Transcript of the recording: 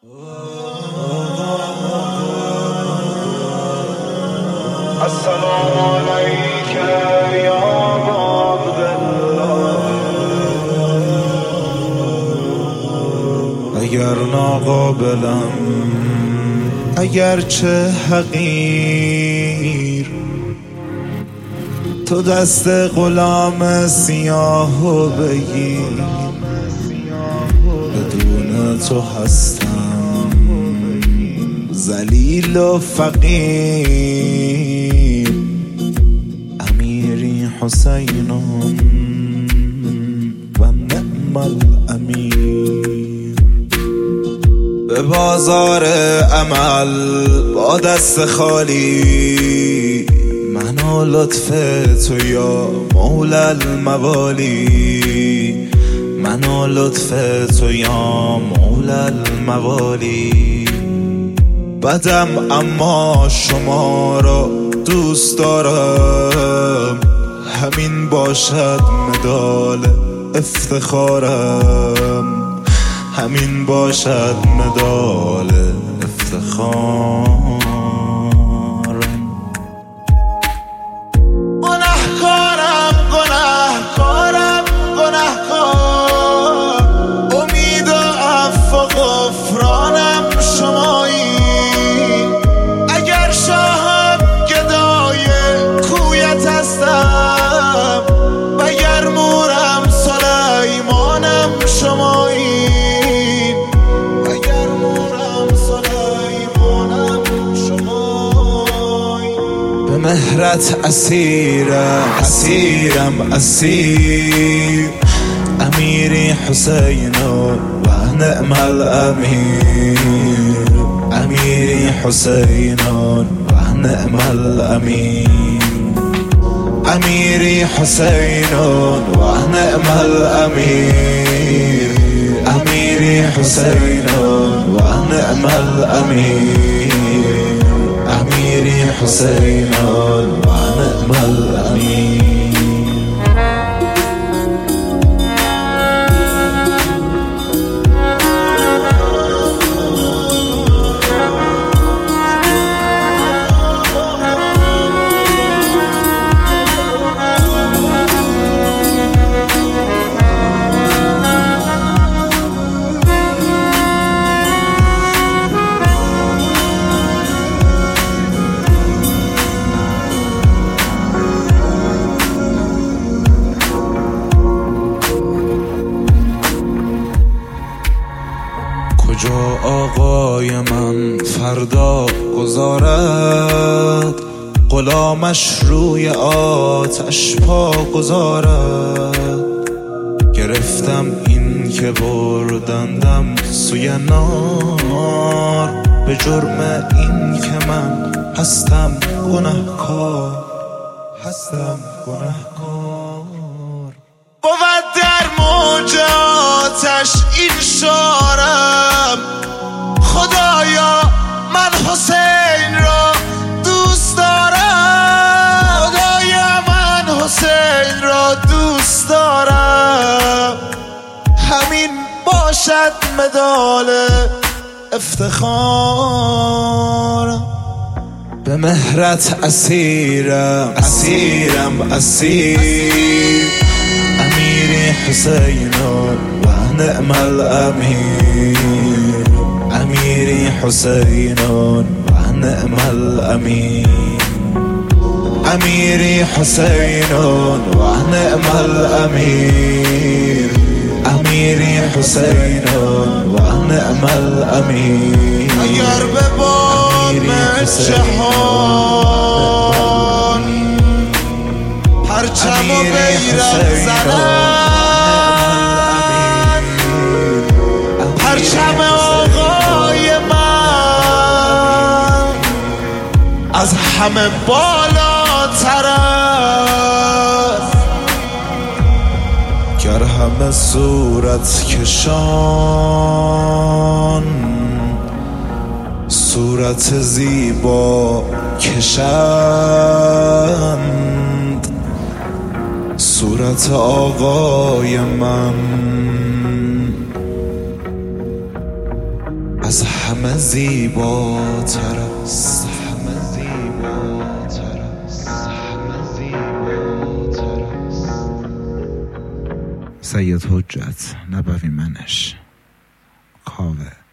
السلام عليك يا عبد الله. اگر ناقابلم، اگر چه حقیر، تو دست غلام سیاهو بگیر. بدون تو هستم ذلیل و فقیر. امیری حسینون و نعم الامیر. به بازار عمل با دست خالی، منو لطف تو یا مولا الموالی، منو لطف تو یا مولا الموالی. بدم اما شما را دوست دارم، همین باشد مدال افتخارم، همین باشد مدال افتخارم. گناهکارم گناهکارم گناهکار، امید و عفو و غفرانم شمایی. اگر شاهم گدای کویت هستم، وگر مورم سلیمانم شمایی. وگر مورم سلیمانم شمایی. به مهرت اسیرم اسیرم اسیر. امیری حسین و نعم الامیر. امیری حسین و نعم الامیر. امیری حسین و نعم الامیر. امیری حسین و نعم الامیر. امیری حسین و نعم الامیر. کجا آقای من فردا گذارد، غلامش روی آتش پا گذارد. گرفتم این که بردندم سوی نار، به جرم این که من هستم گناهکار، هستم گناهکار. بود در موج آتش این شارم، خدایا من حسین را دوست دارم. خدایا من حسین را دوست دارم، همین باشد مدال افتخارم. به مهرت اسیرم اسیرم اسیر. امیری حسین و نعم الامیر. امیری حسین و نعم الامیر. امیری حسین و نعم الامیر. امیری حسین و نعم الامیر. اگر به بام جهان پرچم و بیرق زنم، پرچم آقای من از همه بالاتر است. گر همه صورت کشان صورت زیبا کشند، صورت آقای من از همه زیباتر است، همه زیباتر است، همه زیباتر است. سید حجت نبوی منش کاوه